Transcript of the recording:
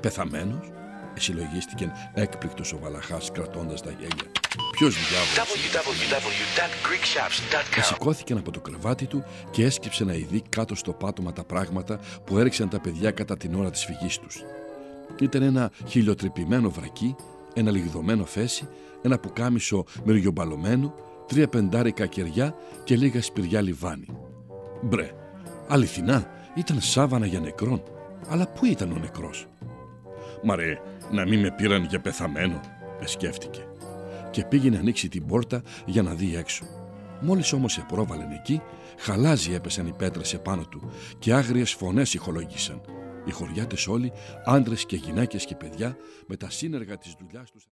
Πεθαμένος, συλλογίστηκε έκπληκτος ο Βαλαχάς κρατώντας τα γέλια. Ποιος διάβολος? Σηκώθηκε από το κρεβάτι του και έσκυψε να ειδεί κάτω στο πάτωμα τα πράγματα που έριξαν τα παιδιά κατά την ώρα της φυγής τους. Ήταν ένα χιλιοτρυπημένο βρακί, ένα λιγδωμένο φέση, ένα πουκάμισο μυριομπαλωμένο, 3 πεντάρικα κεριά και λίγα σπηριά λιβάνι. Μπρε, αληθινά ήταν σάβανα για νεκρόν. Αλλά πού ήταν ο νεκρός? «Μαρέ, να μην με πήραν για πεθαμένο», σκέφτηκε. Και πήγε να ανοίξει την πόρτα για να δει έξω. Μόλις όμως σε πρόβαλεν εκεί, χαλάζι έπεσαν οι πέτρες επάνω του και άγριες φωνές ηχολόγησαν. Οι χωριάτες όλοι, άντρες και γυναίκες και παιδιά, με τα σύνεργα της δουλειάς τους.